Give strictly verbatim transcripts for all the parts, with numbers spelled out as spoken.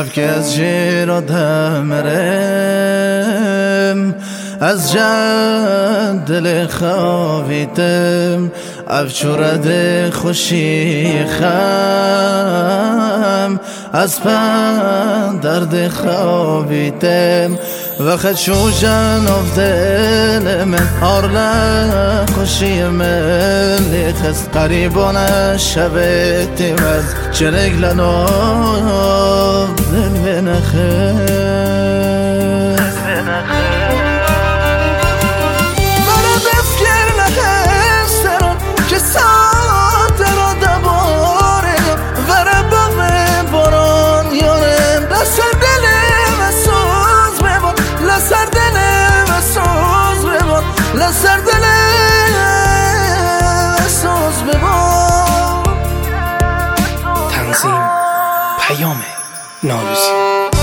که از جیر دمرم از جد دل خوابیدم افچورد خوشی خم از پن درد خوابیدم وقت شوشن اف دل من آرلن خوشی من لیخست قریبانه شبتیم از چرگلن آف دل بنخه لسر دل سوز ببار. تنظیم پیام نالوسی.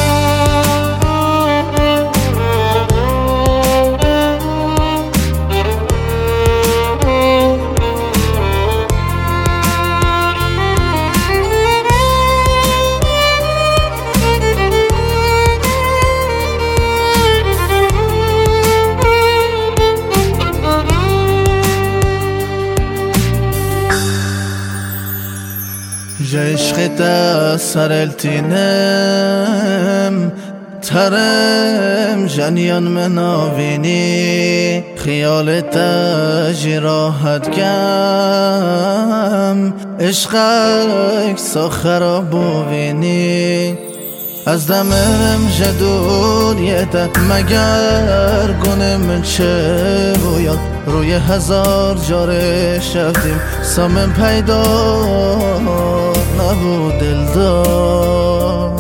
عشق سر التینم ترم جنیان مناوینی خیال تجی راحت کم عشقک ساخرا بوینی از دمرم جدوریت مگر گنم چه بوید روی هزار جاره شفتیم سامن پیدا نبود دلدار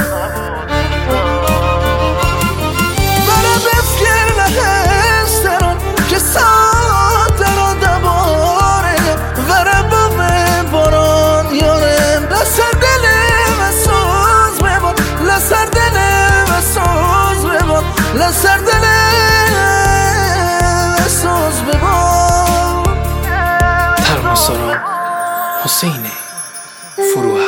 برا بفکر نهسترون که ساعت را دباره ورا بابه باران یارم لسر دلم سوز بباد لسر دلم سوز بباد لسر دلم سوز بباد. ترمسارا حسین فروها.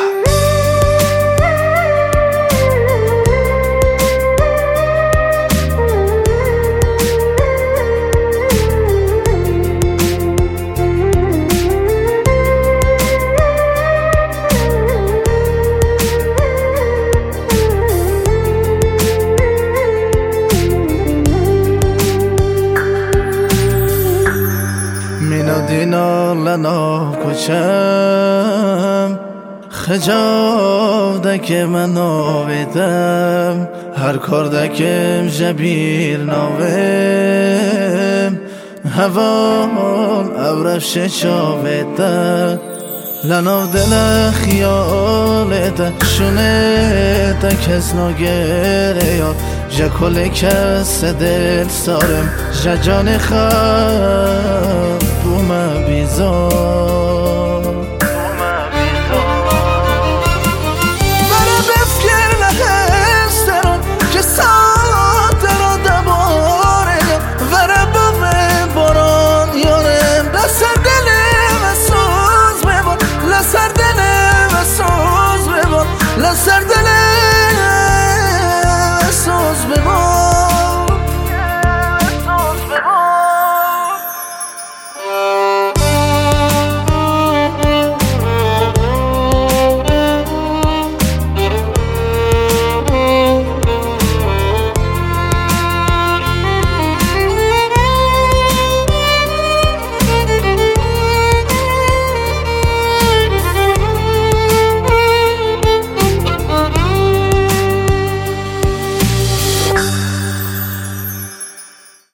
مینا دینا لنا کچم خجاو دکه من آویدم هر کار دکم جبیر ناویم هوان ابرفش چاویدم لناو دل خیالت شونه تا کس ناگره یا جا کل کس دل سارم جا جان خواب بوم بیزار